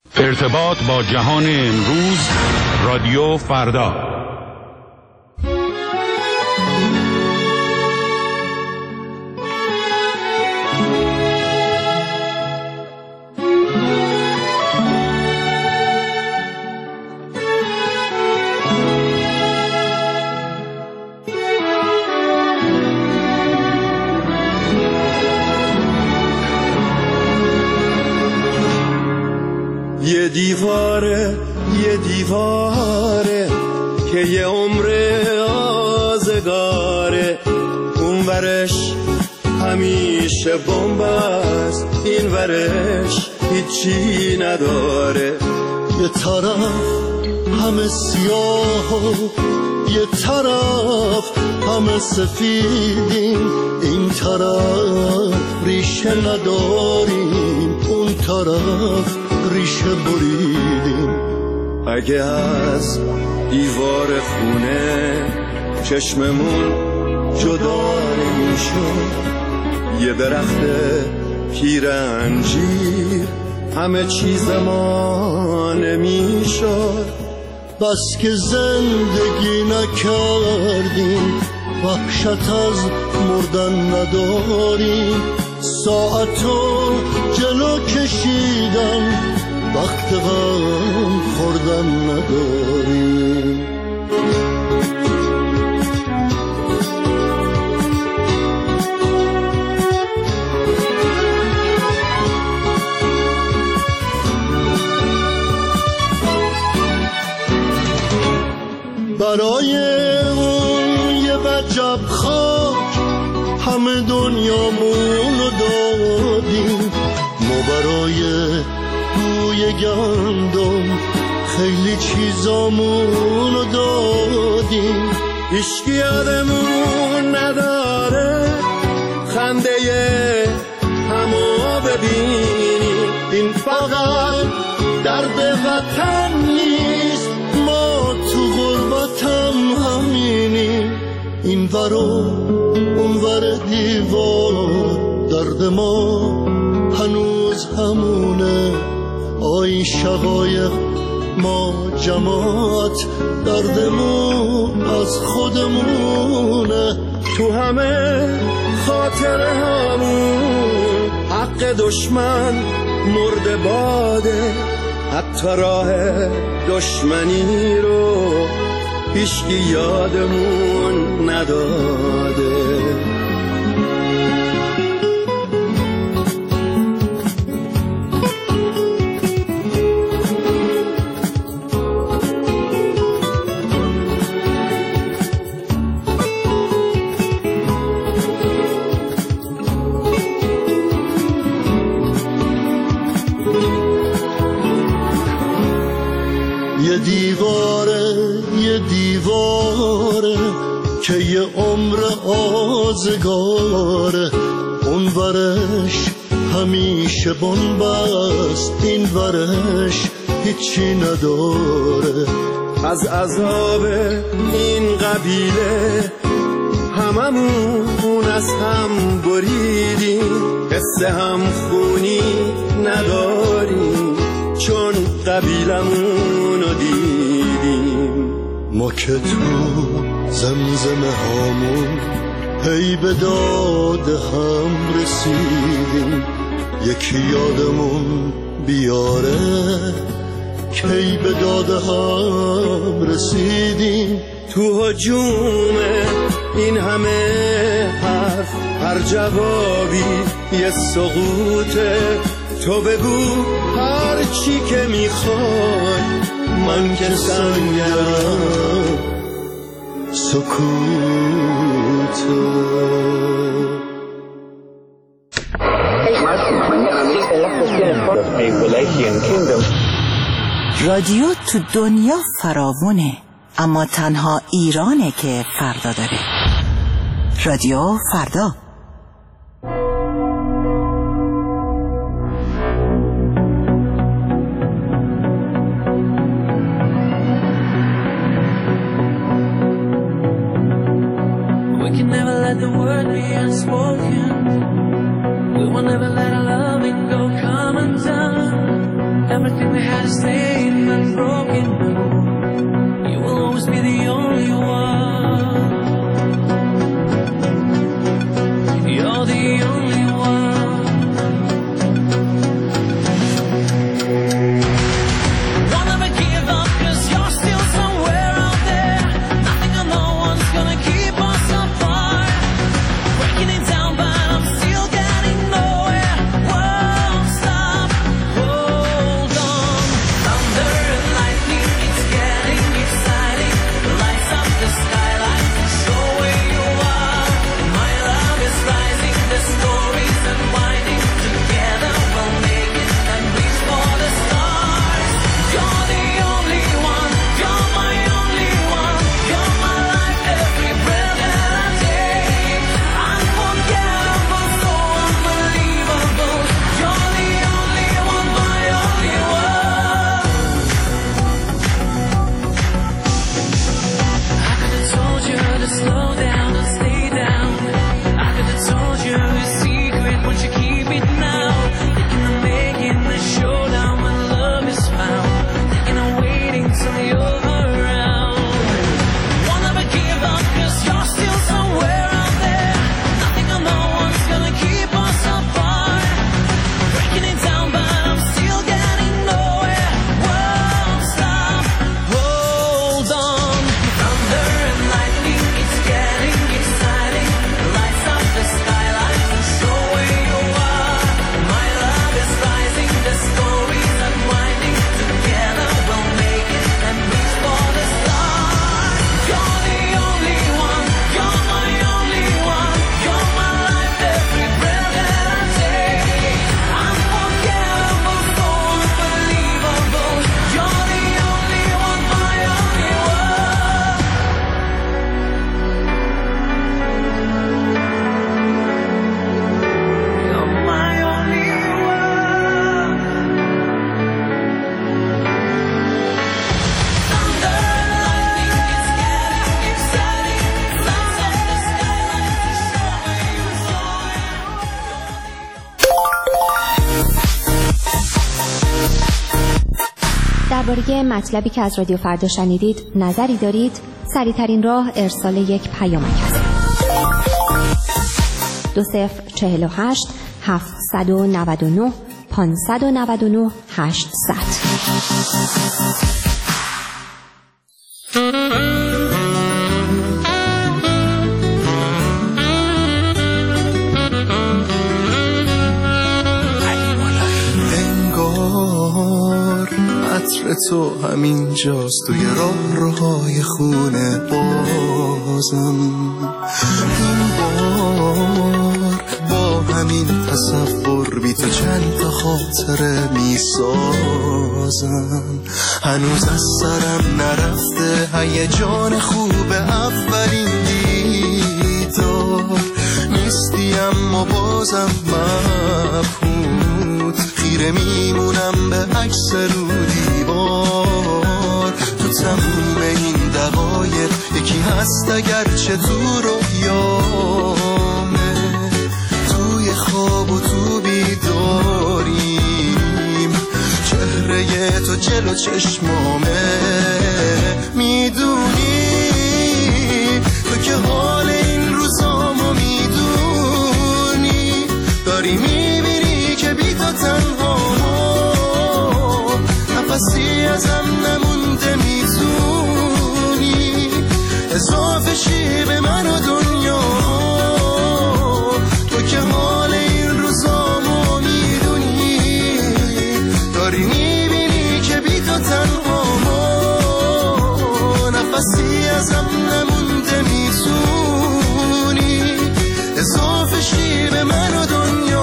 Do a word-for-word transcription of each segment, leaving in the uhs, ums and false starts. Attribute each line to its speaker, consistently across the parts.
Speaker 1: ارتباط با جهان امروز، رادیو فردا.
Speaker 2: یه دیواره یه دیواره که یه عمر آزگاره، اون ورش همیشه بمب است، این ورش هیچی نداره.
Speaker 3: یه طرف همه سیاه و یه طرف همه سفیدیم، این طرف ریشه نداریم، اون طرف ریشه بریدیم.
Speaker 2: اگه از دیوار خونه چشممون جدا نمیشد، یه درخت پیرنجیر همه چیز ما نمیشد.
Speaker 3: بس که زندگی نکردیم، وحشت از مردن نداریم، ساعتو جلو کشیدن وقت غم خوردن نداریم. برای اون یه وجب خاک همه دنیامونو دادیم، ما برای بوی گندم خیلی چیزامونو دادیم.
Speaker 2: هیچکی یادمون نداره خنده همو ببینیم، این فقط درد وطن نیست، ما تو غربتم همینیم. این ورو اون ور دیوار درد ما هنوز همونه، آی شقایق ما جماعت دردمون از خودمونه. تو همه خاطره همون حق دشمن مرده باده، حتی راه دشمنی رو هیچکی یادمون نداده.
Speaker 3: یه دیواره یه دیواره که یه عمر آزگاره، اون ورش همیشه بنبست، این ورش هیچی نداره.
Speaker 2: از عذاب این قبیله هممون از هم بریدیم، حس هم خونی نداریم چون قبیلمونو دیدیم.
Speaker 3: ما که تو زمزمه هامون هی به داد هم رسیدیم، یکی یادمون بیاره کی به داد هم رسیدیم.
Speaker 2: تو هجوم این همه حرف هر جوابی یه سقوطه، تو بگو هر چی که میخوای، من که سنگرم
Speaker 3: سکوته.
Speaker 4: رادیو تو دنیا فراوونه، اما تنها ایرانه که فردا داره. رادیو فردا.
Speaker 5: We can never let the word be unspoken. We will never let our loving go come undone. everything that had to stay in that broken home. You will always be the only one. You're the only one. Won't ever give up, cause you're still somewhere out there. Nothing or no one's gonna keep us apart. Breaking it down, but I'm still getting nowhere. Won't stop, hold on. Thunder and lightning, it's getting exciting. Lights up the skyline, show where you are. My love is rising, the story's unwinding. Together we'll make it and reach for the stars. You're the only one, you're my only one. You're my life, every breath that I take. Unforgettable, so unbelievable. You're the only one, my only one. I could have told you to slow down and stay down. I could have told you a secret, won't you keep it now? Thinking of making the showdown when love is found. Thinking of waiting till you're around. Won't ever give up, cause you're still somewhere out there. Nothing or no one's gonna keep us apart. Breaking it down, but I'm still getting nowhere. Won't stop, hold on. Thunder and lightning, it's getting exciting. Lights up the skyline, show where you are. My love is rising, the story's unwinding. Together we'll make it and reach for the stars. You're the only one, you're my only one. You're my life, every breath that I take. Unforgettable, so unbelievable. You're the only one, my only one. You're my only one. Thunder and lightning, it's getting exciting. Lights up the skyline, show where you are.
Speaker 6: درباره مطلبی که از رادیو فردا شنیدید نظری دارید؟ سریع‌ترین راه ارسال یک پیامک است. دو صفر چهل و هشت هفتصد و نود و نه پانصد و نود و نه هشتصد.
Speaker 3: انگار عطر تو همین جاست توی راه روهای خونه بازم. این بار با همین تصور بی تو چند تا خاطره می سازم. هنوز از سرم نرفته هیجان خوب اولین دیدار. نیستی اما بازم مبهوت، خیره میمونم به عکس رو دیوار. تو تموم این دقایق یکی هست اگرچه تو رویامه. توی خواب و تو بیداریم، چهره تو جلو چشمامه. میدونی تو که حال این روزامو میدونی، داری میبینی که بی تو تنها نفسی ازم نمونده. میتونی اضافه شی به من و دنیا، تو که حال این روزامو میدونی، داری میبینی که بی تو تنها نفسی ازم نمونده. میتونی اضافه شی به من و دنیا.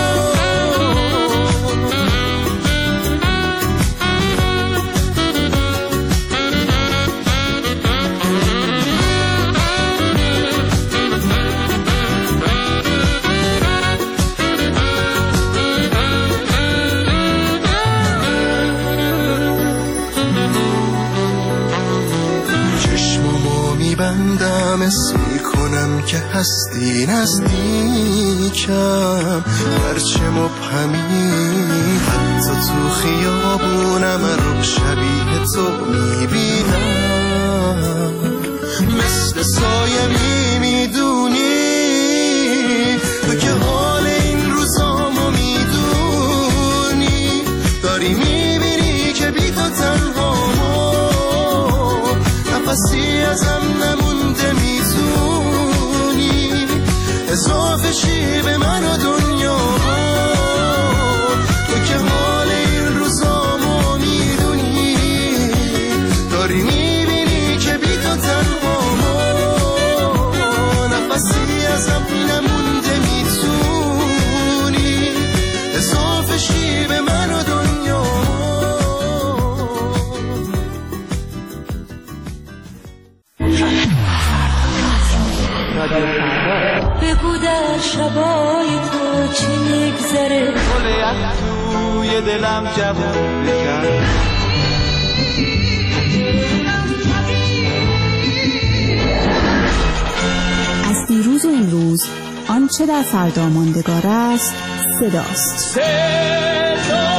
Speaker 3: بندم اسم میکنم که هستی نزدیکم، هرچه مبهمی حتی تو خیابون میمونم رو شبیه تو میبینم، مثل سایه میمیدونی تو که حال این روزامو میدونی، داری میبینی که بی تو تنهامو نفسی ازم نمونده میزونی، اضافه شی به من و دنیا، تو که حال این روزامو میدونی، داری میبینی که بی تو تنهامو نفسی ازم نمونده میتونی، اضافه شی به من و دنیا.
Speaker 5: بگو در شبای تو چی میگذره،
Speaker 7: گل یخ توی دلم جوون بکن.
Speaker 8: از دیروز و امروز آنچه در فردا ماندگار است صداست.
Speaker 7: صدا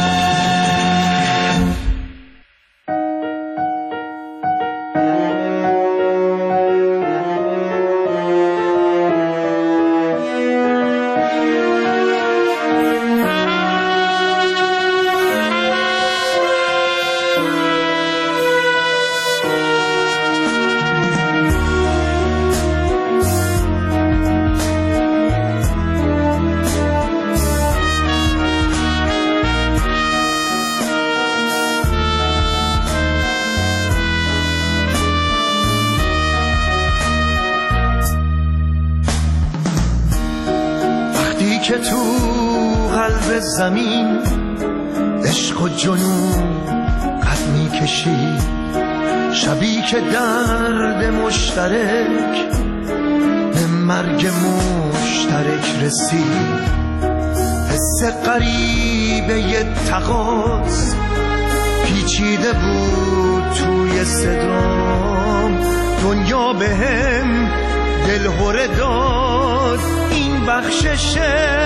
Speaker 3: که تو قلب زمین عشق و جنون قد میکشی، شبی که درد مشترک به مرگ مشترک رسید، حس غریبه ی تقاص پیچیده بود توی صدام، دنیا به هم دلهره داد، این بخششه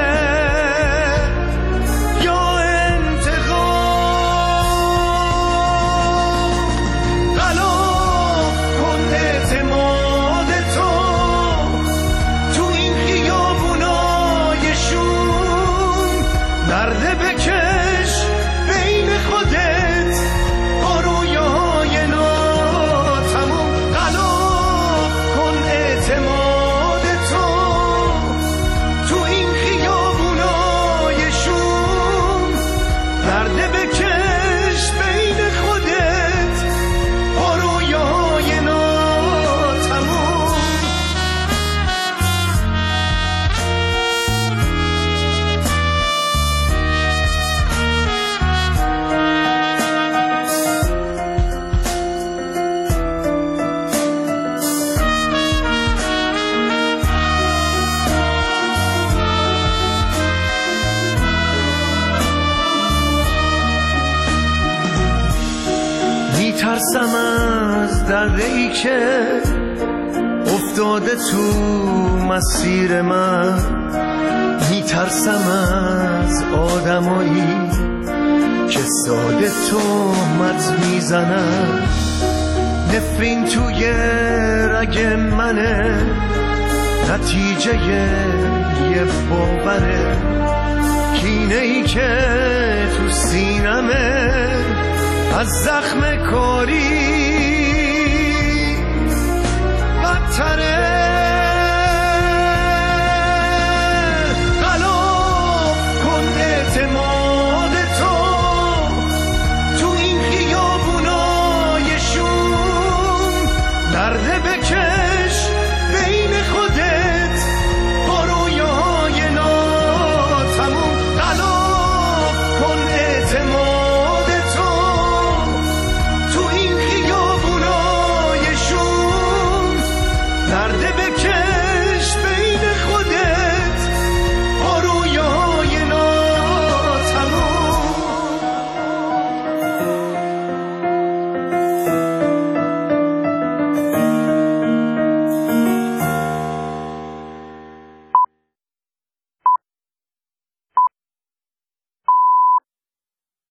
Speaker 3: یا انتقام، غلاف کن اعتماد تو تو این خیابونای شوم، نرده بکش بین خودت با رویاهای ناتموم، غلاف کن اعتماد ترسم از دره‌ای که افتاده تو مسیر من، میترسم از آدمایی که ساده تهمت میزنن، نفرین توی رگ منه نتیجه یه باوره، کینه‌ای که تو سینمه از زخم کاری بدتره.